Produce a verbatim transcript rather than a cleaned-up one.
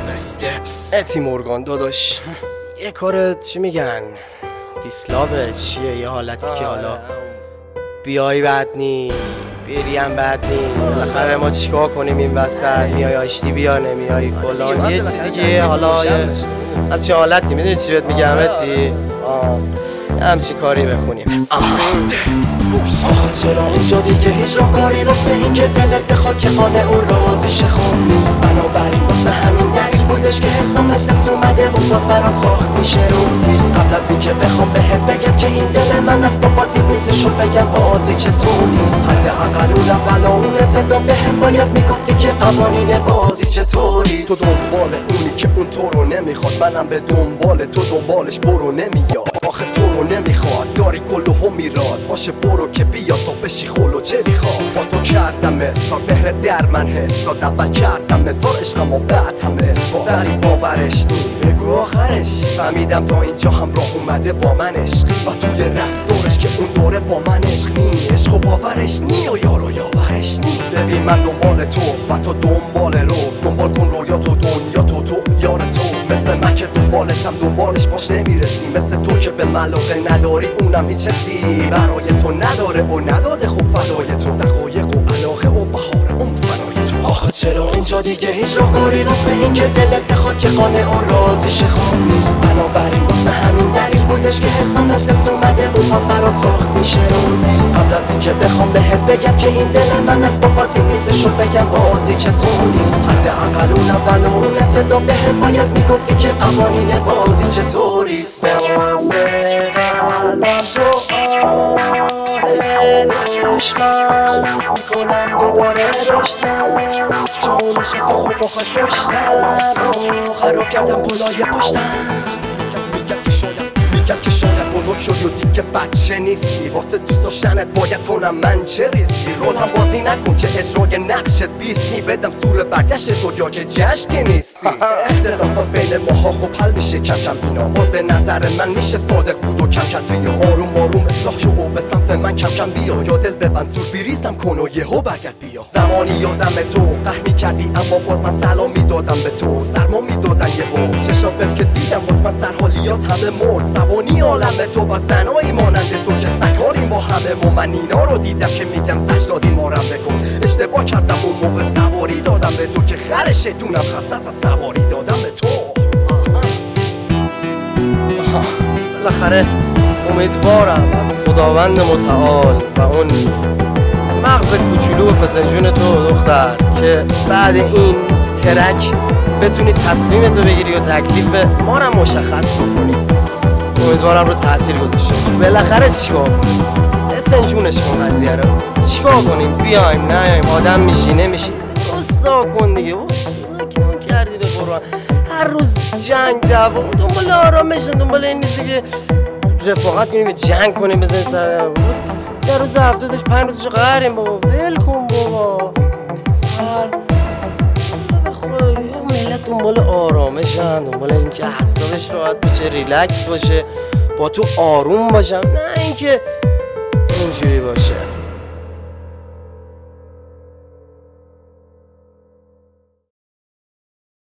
اتی مورگان داداش یه کار چی میگن دیسلاوه چیه، یه حالتی که حالا بیای بد نی بری هم بد نی، بالاخره ما چیکار کنیم این وسط؟ میای آشتی بیا نمیای فلان یه چیزی که حالا یه همچی حالتی میدونی چی بهت میگم اتی؟ آه همچی کاری بخونیم. آه چرا اینجا دیگه هیچ راه کاری واسه این که دلت بخواد که قانع اون رازیش خوب نیست، بنابراین واسه همین دلیل بودش که حسام مثلت اومده و باز برات ساخت میشه روتیز. قبل از این که بخوام بهت بگم که این دل من از با بازی نیستش و بگم بازی چطور نیست، حداقل اون اول اون ابتدا بهم باید میگفتی که قوانین بازی چطوریست. تو دنبال اونی که اون تو رو نمیخواد، منم به دنبال تو دنبالش برو نمیاد. آخه تو رو نمیخواد داری کل هم میراد، باشه برو که بیا تا بشی خلو چه میخواد. با تو کردم اسکار بهر در من حس داد، اول کردم نزار عشقم و بعد هم اسکار داری باورش نی بگو آخرش. فهمیدم تا اینجا هم راه اومده با من عشقی و توی رفتارش که اون دوره با من عشق نی، عشق و باورش نی و یارو یاورش نی. ببین من دنبال تو و تو دنبال رو، دنبال کن رویا تو دنیا تو تو یار تو، مثل من که دنبالتم دنبالش باش نمیرسی، مثل تو که به ملاقه نداری اونم هیچ چیزی برای تو نداره و نداده خوب فدای تو، دقایق و علاقه و بهار اون فنای تو. آخه چرا اینجا دیگه هیچ راه کاری واسه این که دلت بخواد که قانع اون رازیش خوب نیست، بنابراین واسه همین دلیل بودش که حسام مثلت اومده و باز برات ساخت میشه روتیز. قبل از این که بخوام بهت بگم که این دل من از با بازی نیستش و بگم بازی چطور نیست، حداقل اون اول اون ابتدا بهم باید میگفتی که قوانین بازی چطوریست. قلبم تو آره دشمن میکنم دوباره رشدم، جونش تو خوب بخواد کشتم و خراب کردم پلای پشتم. میگم که شاید میگم که شاید بزرگ شدی و دیگه بچه نیستی، واسه دوست داشتنت باید کنم من چه ریسکی. رول هم بازی نکن که اجرای نقشت بیست میبدم سور برگشت تو یا که جشن نیستی. اختلافات بین ماها خوب حل میشه کم کم اینا، باز به نظر من میشه صادق بود و کم کم بیا. آروم آروم اصلاح شو و به سمت من کم کم بیا، یا دل ببند زور بریزم کن و یهو برگرد بیا. زمانی یادم تو قهر میکردی اما باز من سلام میدادم به تو، سرما میدادن یهو چشات که دیدم باز من سرحالیات همه مرد. سوانی عالم تو و زنایی مانند تو که سگالیم با همه و من اینا رو دیدم که میگم سجدادی مارم بکن. اشتباه کردم اون موقع سواری دادم به تو که خر شیطونم خسته از سواری دادم به تو. بالاخره امیدوارم از خداوند متعال و اون مغز کوچولو و فسنجون تو دختر که بعد این ترک بتونی تصمیم تو بگیری و تکلیف ما رو مشخص بکنی. امیدوارم رو تاثیر گذاشته بالاخره چیکار کنیم؟ فسنجونش کن قضیه رو، چیکار کنیم؟ بیایم نیایم آدم میشی نمیشی بسا کن دیگه، بسا کن کردی به قرآن. هر روز جنگ دعوا دنبال آرامش، دنبال این نیستی که رفاقت کنیم جنگ کنیم بزنیم سر در روز هفته داشت پنج روزشو قهریم بابا، ول کن بابا پسر. بخواه ملت دنبال آرامشن، دنبال این که حسابش راحت باشه ریلکس باشه با تو آروم باشم، نه اینکه اینجوری باشه.